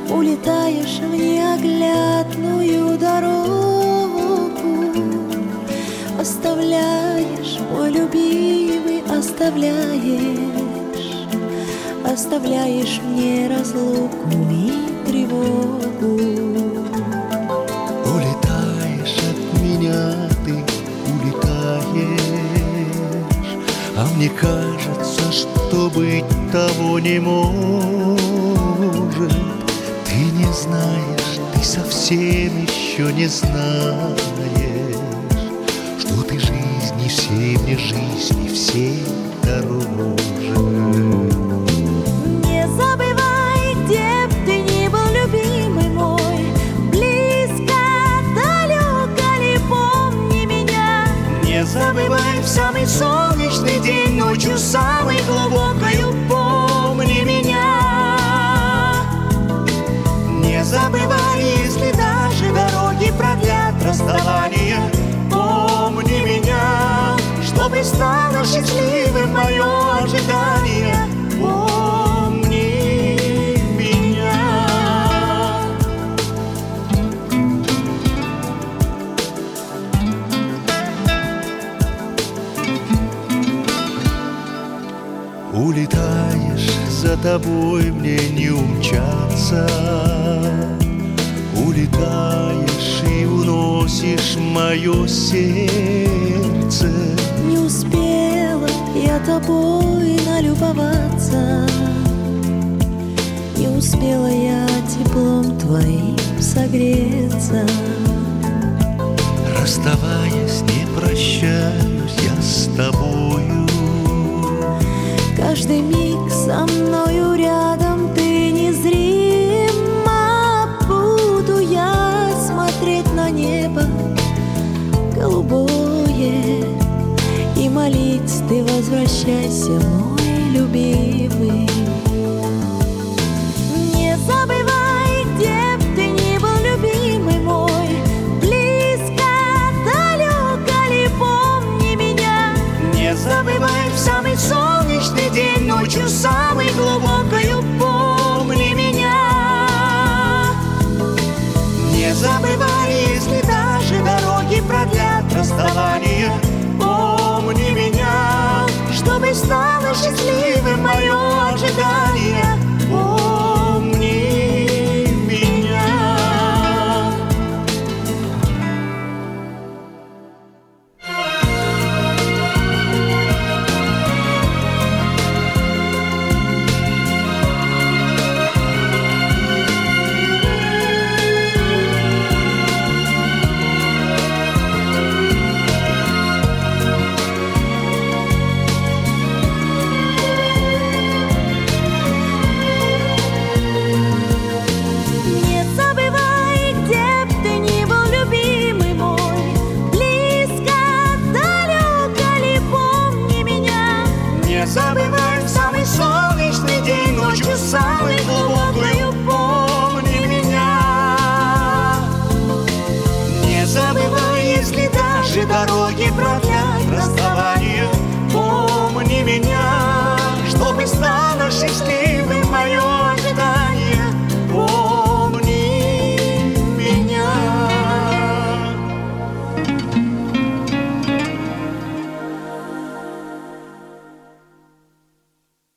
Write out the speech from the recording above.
улетаешь в неоглядную дорогу. Оставляешь, мой любимый, оставляешь мне разлуку и тревогу. Улетаешь от меня, ты улетаешь, а мне кажется, что быть того не может. Ты не знаешь, ты совсем еще не знаешь, что ты жизни всей мне жизни всей дороже. Не забывай, где б ты ни был, любимый мой, близко, далеко ли, помни меня. Не забывай в самый солнечный день, ночью самой глубокою, помни меня. Не забывай, если даже дороги продлят расставание, помни меня, чтобы стало счастливым мое ожидание, помни меня. Улетаешь, за тобой мне не умчаться. Улетаешь и уносишь мое сердце. Не успела я тобой налюбоваться, не успела я теплом твоим согреться. Расставаясь, не прощаюсь я с тобою. Каждый миг со мною рядом ты незримо. Буду я смотреть на небо голубое и молить: ты возвращайся, мой любимый. Не забывай, где б ты ни был, любимый мой, близко, далеко ли, помни меня. Не забывай в самый солнечный день, ночью самой глубокою, помни меня. Не забывай, если даже дороги продлят расставание, помни меня, чтобы стало счастливым мое ожидание, помни меня. Не забывай в самый солнечный день, ночью самой глубокою, помни меня. Не забывай, если даже дороги продлят